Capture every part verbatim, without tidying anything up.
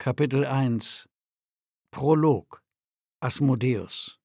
Kapitel eins Prolog Asmodeus.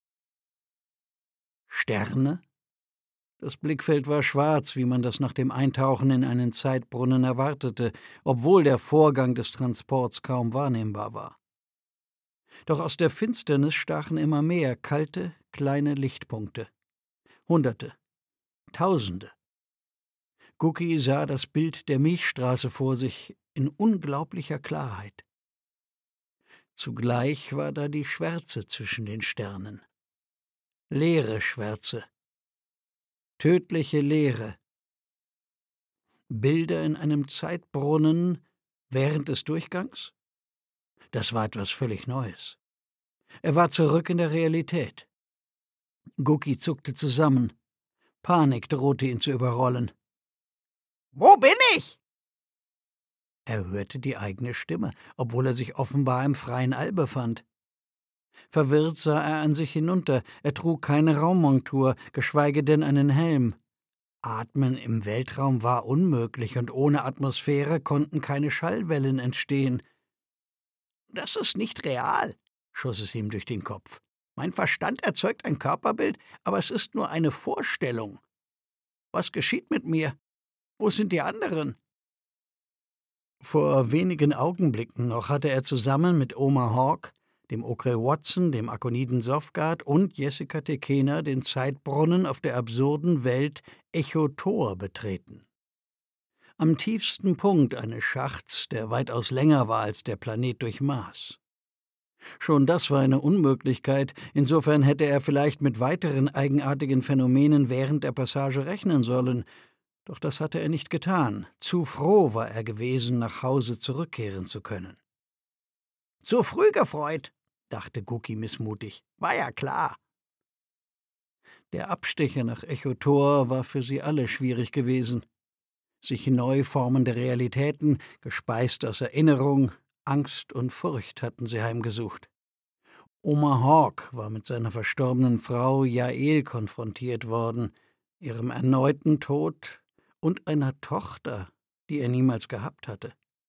Sterne? Das Blickfeld war schwarz, wie man das nach dem Eintauchen in einen Zeitbrunnen erwartete, obwohl der Vorgang des Transports kaum wahrnehmbar war. Doch aus der Finsternis stachen immer mehr kalte, kleine Lichtpunkte. Hunderte, Tausende. Guki sah das Bild der Milchstraße vor sich in unglaublicher Klarheit. Zugleich war da die Schwärze zwischen den Sternen. Leere Schwärze. Tödliche Leere. Bilder in einem Zeitbrunnen während des Durchgangs? Das war etwas völlig Neues. Er war zurück in der Realität. Guki zuckte zusammen. Panik drohte ihn zu überrollen. »Wo bin ich?« Er hörte die eigene Stimme, obwohl er sich offenbar im freien All befand. Verwirrt sah er an sich hinunter. Er trug keine Raummontur, geschweige denn einen Helm. Atmen im Weltraum war unmöglich, und ohne Atmosphäre konnten keine Schallwellen entstehen. »Das ist nicht real«, schoss es ihm durch den Kopf. »Mein Verstand erzeugt ein Körperbild, aber es ist nur eine Vorstellung. Was geschieht mit mir? Wo sind die anderen?« Vor wenigen Augenblicken noch hatte er zusammen mit Oma Hawk, dem Okrel Watson, dem Akoniden Sofgard und Jessica Tekena den Zeitbrunnen auf der absurden Welt Echotor betreten. Am tiefsten Punkt eines Schachts, der weitaus länger war als der Planet durchmaß. Schon das war eine Unmöglichkeit, insofern hätte er vielleicht mit weiteren eigenartigen Phänomenen während der Passage rechnen sollen, doch das hatte er nicht getan. Zu froh war er gewesen, nach Hause zurückkehren zu können. »Zu früh gefreut«, dachte Guki missmutig. »War ja klar.« Der Abstecher nach Echotor war für sie alle schwierig gewesen. Sich neu formende Realitäten, gespeist aus Erinnerung, Angst und Furcht, hatten sie heimgesucht. Oma Hawk war mit seiner verstorbenen Frau Jael konfrontiert worden, ihrem erneuten Tod und einer Tochter, die er niemals gehabt hatte.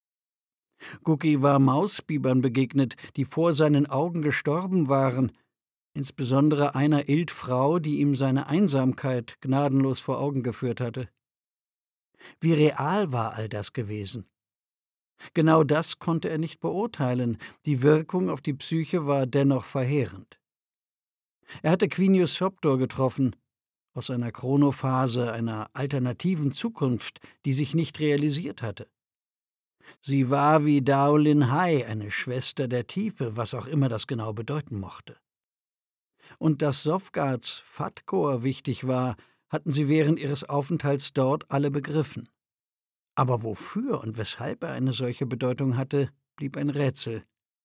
Guki war Mausbibern begegnet, die vor seinen Augen gestorben waren, insbesondere einer Ildfrau, die ihm seine Einsamkeit gnadenlos vor Augen geführt hatte. Wie real war all das gewesen? Genau das konnte er nicht beurteilen, die Wirkung auf die Psyche war dennoch verheerend. Er hatte Quinius Soptor getroffen, aus einer Chronophase, einer alternativen Zukunft, die sich nicht realisiert hatte. Sie war wie Daolin Hai, eine Schwester der Tiefe, was auch immer das genau bedeuten mochte. Und dass Sofgards Fatkor wichtig war, hatten sie während ihres Aufenthalts dort alle begriffen. Aber wofür und weshalb er eine solche Bedeutung hatte, blieb ein Rätsel.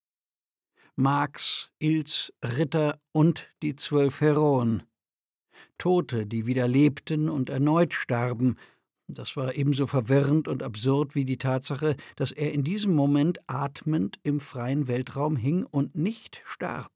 Marx, Ilz, Ritter und die zwölf Heroen. Tote, die wieder lebten und erneut starben. Das war ebenso verwirrend und absurd wie die Tatsache, dass er in diesem Moment atmend im freien Weltraum hing und nicht starb.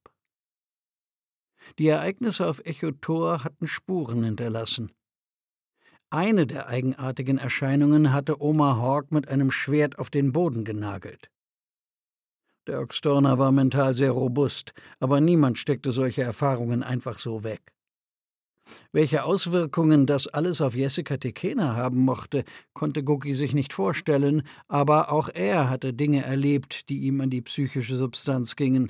Die Ereignisse auf Echotor hatten Spuren hinterlassen. Eine der eigenartigen Erscheinungen hatte Oma Hawk mit einem Schwert auf den Boden genagelt. Der Oxtorner war mental sehr robust, aber niemand steckte solche Erfahrungen einfach so weg. Welche Auswirkungen das alles auf Jessica Tekena haben mochte, konnte Guki sich nicht vorstellen, aber auch er hatte Dinge erlebt, die ihm an die psychische Substanz gingen.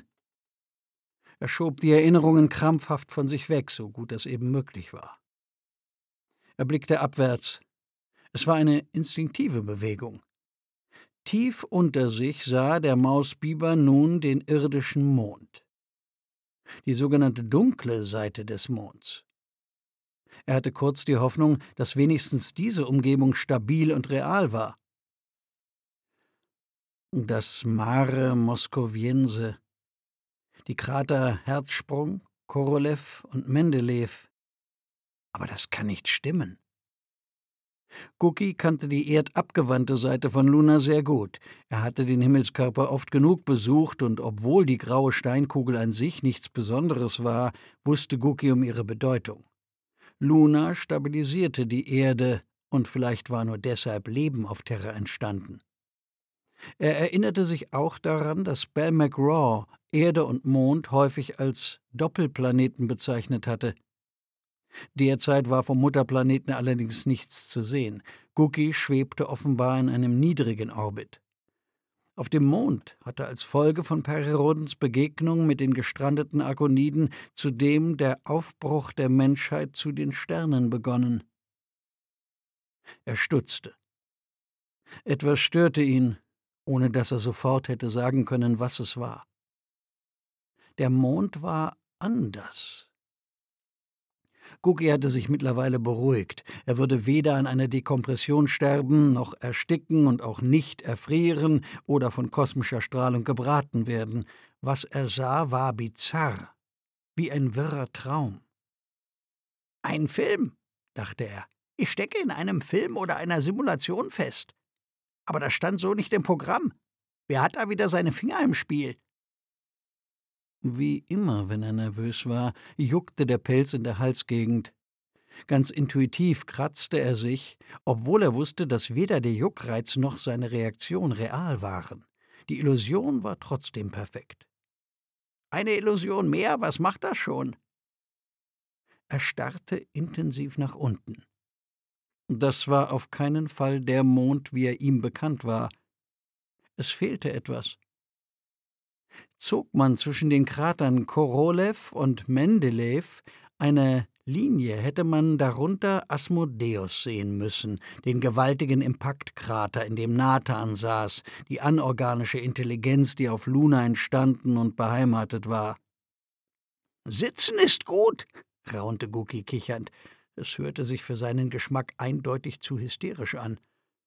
Er schob die Erinnerungen krampfhaft von sich weg, so gut das eben möglich war. Er blickte abwärts. Es war eine instinktive Bewegung. Tief unter sich sah der Mausbiber nun den irdischen Mond. Die sogenannte dunkle Seite des Monds. Er hatte kurz die Hoffnung, dass wenigstens diese Umgebung stabil und real war. Das Mare Moscoviense, die Krater Herzsprung, Korolev und Mendeleev. Aber das kann nicht stimmen. Guki kannte die erdabgewandte Seite von Luna sehr gut. Er hatte den Himmelskörper oft genug besucht, und obwohl die graue Steinkugel an sich nichts Besonderes war, wusste Guki um ihre Bedeutung. Luna stabilisierte die Erde, und vielleicht war nur deshalb Leben auf Terra entstanden. Er erinnerte sich auch daran, dass Bell McGraw Erde und Mond häufig als Doppelplaneten bezeichnet hatte. Derzeit war vom Mutterplaneten allerdings nichts zu sehen. Gookie schwebte offenbar in einem niedrigen Orbit. Auf dem Mond hatte als Folge von Perirodens Begegnung mit den gestrandeten Argoniden zudem der Aufbruch der Menschheit zu den Sternen begonnen. Er stutzte. Etwas störte ihn, ohne dass er sofort hätte sagen können, was es war. Der Mond war anders. Gookie hatte sich mittlerweile beruhigt. Er würde weder an einer Dekompression sterben, noch ersticken und auch nicht erfrieren oder von kosmischer Strahlung gebraten werden. Was er sah, war bizarr, wie ein wirrer Traum. »Ein Film«, dachte er. »Ich stecke in einem Film oder einer Simulation fest. Aber das stand so nicht im Programm. Wer hat da wieder seine Finger im Spiel?« Wie immer, wenn er nervös war, juckte der Pelz in der Halsgegend. Ganz intuitiv kratzte er sich, obwohl er wusste, dass weder der Juckreiz noch seine Reaktion real waren. Die Illusion war trotzdem perfekt. »Eine Illusion mehr, was macht das schon?« Er starrte intensiv nach unten. Das war auf keinen Fall der Mond, wie er ihm bekannt war. Es fehlte etwas. Zog man zwischen den Kratern Korolev und Mendeleev eine Linie, hätte man darunter Asmodeus sehen müssen, den gewaltigen Impaktkrater, in dem Nathan saß, die anorganische Intelligenz, die auf Luna entstanden und beheimatet war. »Sitzen ist gut«, raunte Gookie kichernd. Es hörte sich für seinen Geschmack eindeutig zu hysterisch an.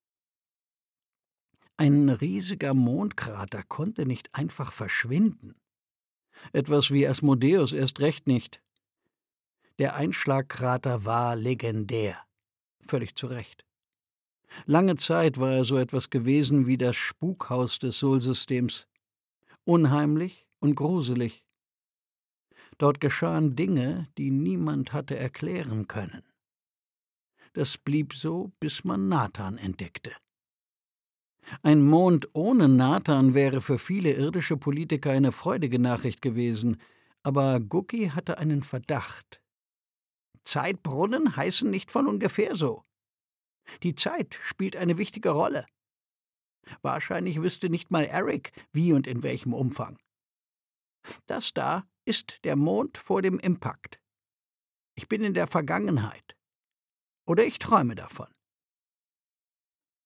Ein riesiger Mondkrater konnte nicht einfach verschwinden. Etwas wie Asmodeus erst recht nicht. Der Einschlagkrater war legendär. Völlig zu Recht. Lange Zeit war er so etwas gewesen wie das Spukhaus des Solsystems. Unheimlich und gruselig. Dort geschahen Dinge, die niemand hatte erklären können. Das blieb so, bis man Nathan entdeckte. Ein Mond ohne Nathan wäre für viele irdische Politiker eine freudige Nachricht gewesen, aber Gookie hatte einen Verdacht. Zeitbrunnen heißen nicht von ungefähr so. Die Zeit spielt eine wichtige Rolle. Wahrscheinlich wüsste nicht mal Eric, wie und in welchem Umfang. Das da ist der Mond vor dem Impact. Ich bin in der Vergangenheit. Oder ich träume davon.